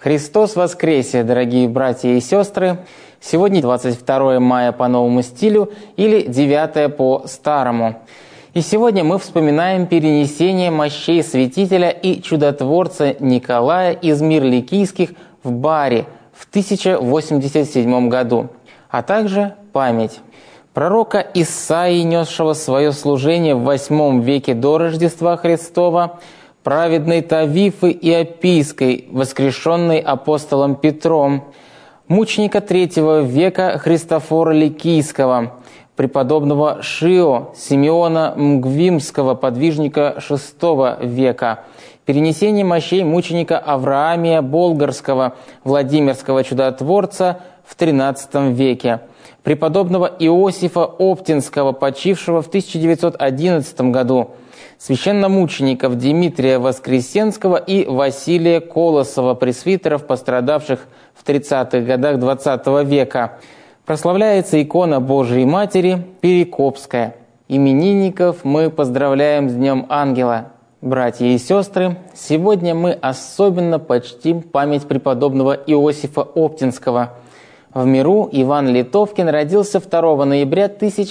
Христос воскресе, дорогие братья и сестры! Сегодня 22 мая по новому стилю или 9 по старому. И сегодня мы вспоминаем перенесение мощей святителя и чудотворца Николая из Мирликийских в Бари в 1087 году, а также память пророка Исаии, несшего свое служение в 8 веке до Рождества Христова, праведной Тавифы Иопийской, воскрешенной апостолом Петром, мученика III века Христофора Ликийского, преподобного Шио Симеона Мгвимского, подвижника VI века, перенесение мощей мученика Авраамия Болгарского, Владимирского чудотворца в XIII веке, преподобного Иосифа Оптинского, почившего в 1911 году, священномучеников Дмитрия Воскресенского и Василия Колосова, пресвитеров, пострадавших в 30-х годах XX века. Прославляется икона Божией Матери Перекопская. Именинников мы поздравляем с Днем Ангела. Братья и сестры, сегодня мы особенно почтим память преподобного Иосифа Оптинского. В миру Иван Литовкин родился 2 ноября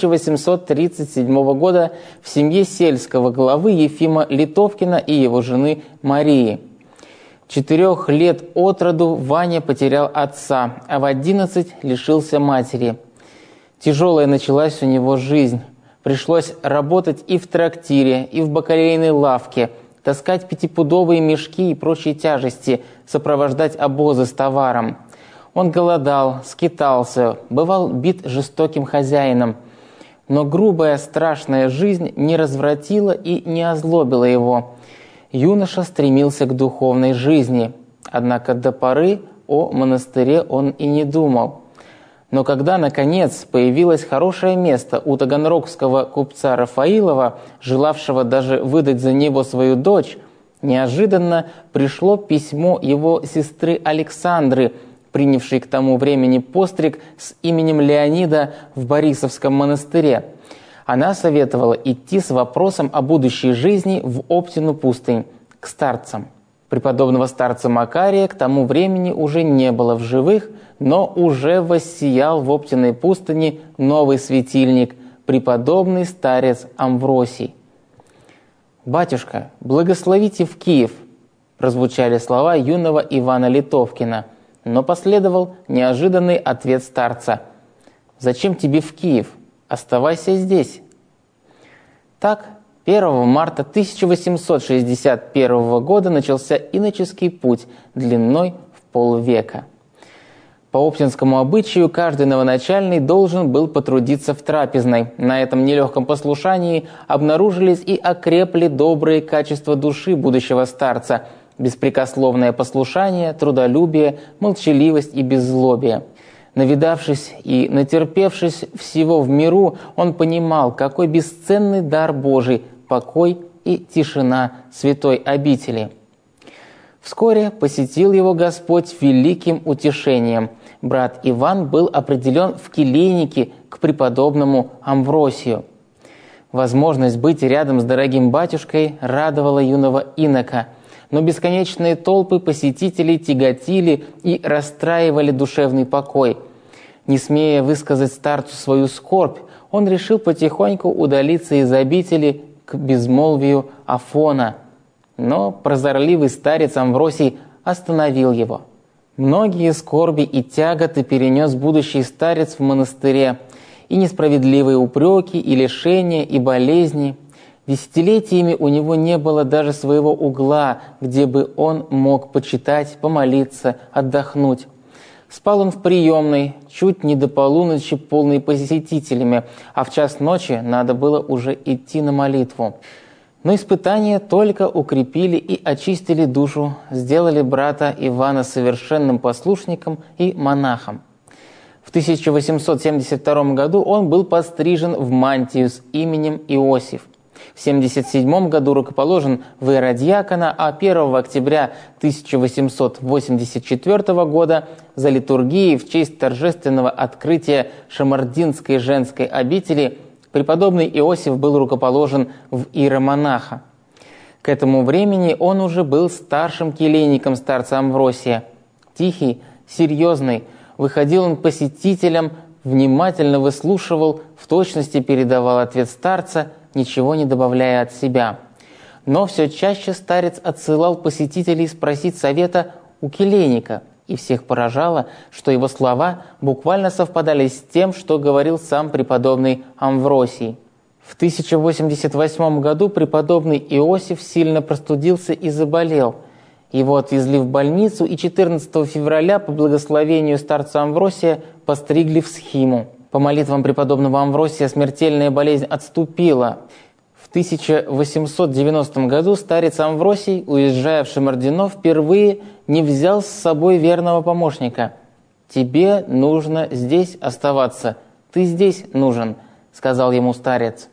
1837 года в семье сельского главы Ефима Литовкина и его жены Марии. 4 лет от роду Ваня потерял отца, а в 11 лишился матери. Тяжелая началась у него жизнь. Пришлось работать и в трактире, и в бакалейной лавке, таскать 5-пудовые мешки и прочие тяжести, сопровождать обозы с товаром. Он голодал, скитался, бывал бит жестоким хозяином. Но грубая, страшная жизнь не развратила и не озлобила его. Юноша стремился к духовной жизни, однако до поры о монастыре он и не думал. Но когда, наконец, появилось хорошее место у таганрогского купца Рафаилова, желавшего даже выдать за него свою дочь, неожиданно пришло письмо его сестры Александры, принявшей к тому времени постриг с именем Леонида в Борисовском монастыре. Она советовала идти с вопросом о будущей жизни в Оптину пустынь, к старцам. Преподобного старца Макария к тому времени уже не было в живых, но уже воссиял в Оптиной пустыне новый светильник, преподобный старец Амвросий. «Батюшка, благословите в Киев!» – прозвучали слова юного Ивана Литовкина. Но последовал неожиданный ответ старца. «Зачем тебе в Киев? Оставайся здесь». Так, 1 марта 1861 года начался иноческий путь длиной в полвека. По оптинскому обычаю каждый новоначальный должен был потрудиться в трапезной. На этом нелегком послушании обнаружились и окрепли добрые качества души будущего старца – беспрекословное послушание, трудолюбие, молчаливость и беззлобие. Навидавшись и натерпевшись всего в миру, он понимал, какой бесценный дар Божий – покой и тишина святой обители. Вскоре посетил его Господь великим утешением. Брат Иван был определен в келейники к преподобному Амвросию. Возможность быть рядом с дорогим батюшкой радовала юного инока, но бесконечные толпы посетителей тяготили и расстраивали душевный покой. Не смея высказать старцу свою скорбь, он решил потихоньку удалиться из обители к безмолвию Афона. Но прозорливый старец Амвросий остановил его. Многие скорби и тяготы перенес будущий старец в монастыре, и несправедливые упреки, и лишения, и болезни. Десятилетиями у него не было даже своего угла, где бы он мог почитать, помолиться, отдохнуть. Спал он в приемной, чуть не до полуночи, полной посетителями, а в час ночи надо было уже идти на молитву. Но испытания только укрепили и очистили душу, сделали брата Ивана совершенным послушником и монахом. В 1872 году он был пострижен в мантию с именем Иосиф. В 1977 году рукоположен в иеродьякона, а 1 октября 1884 года за литургией в честь торжественного открытия Шамардинской женской обители преподобный Иосиф был рукоположен в иеромонаха. К этому времени он уже был старшим келейником старца Амвросия. Тихий, серьезный, выходил он к посетителям, внимательно выслушивал, в точности передавал ответ старца, ничего не добавляя от себя. Но все чаще старец отсылал посетителей спросить совета у келейника, и всех поражало, что его слова буквально совпадали с тем, что говорил сам преподобный Амвросий. В 1088 году преподобный Иосиф сильно простудился и заболел. Его отвезли в больницу, и 14 февраля по благословению старца Амвросия постригли в схиму. По молитвам преподобного Амвросия смертельная болезнь отступила. В 1890 году старец Амвросий, уезжая в Шамардино, впервые не взял с собой верного помощника. «Тебе нужно здесь оставаться, ты здесь нужен», — сказал ему старец.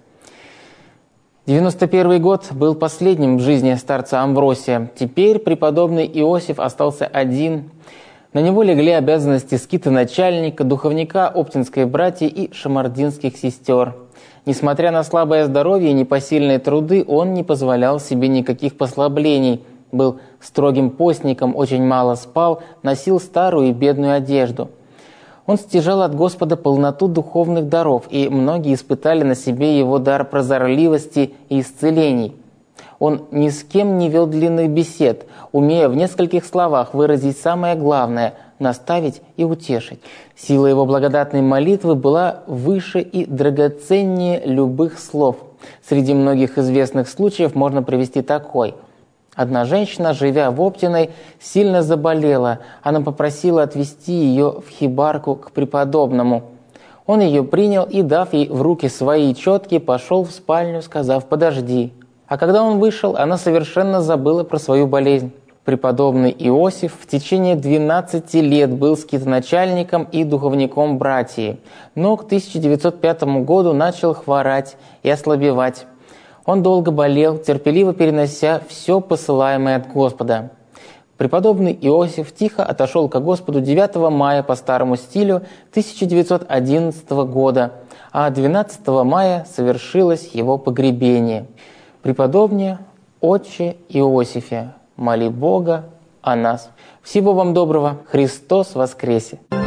91 год был последним в жизни старца Амвросия. Теперь преподобный Иосиф остался один. На него легли обязанности скитоначальника, духовника Оптинской братьи и шамардинских сестер. Несмотря на слабое здоровье и непосильные труды, он не позволял себе никаких послаблений. Был строгим постником, очень мало спал, носил старую и бедную одежду. Он стяжал от Господа полноту духовных даров, и многие испытали на себе его дар прозорливости и исцелений. Он ни с кем не вел длинных бесед, умея в нескольких словах выразить самое главное – наставить и утешить. Сила его благодатной молитвы была выше и драгоценнее любых слов. Среди многих известных случаев можно привести такой. Одна женщина, живя в Оптиной, сильно заболела. Она попросила отвезти ее в хибарку к преподобному. Он ее принял и, дав ей в руки свои четки, пошел в спальню, сказав «подожди». А когда он вышел, она совершенно забыла про свою болезнь. Преподобный Иосиф в течение 12 лет был скитоначальником и духовником братьи, но к 1905 году начал хворать и ослабевать. Он долго болел, терпеливо перенося все посылаемое от Господа. Преподобный Иосиф тихо отошел ко Господу 9 мая по старому стилю 1911 года, а 12 мая совершилось его погребение. Преподобный Отче Иосифе, моли Бога о нас. Всего вам доброго. Христос воскресе!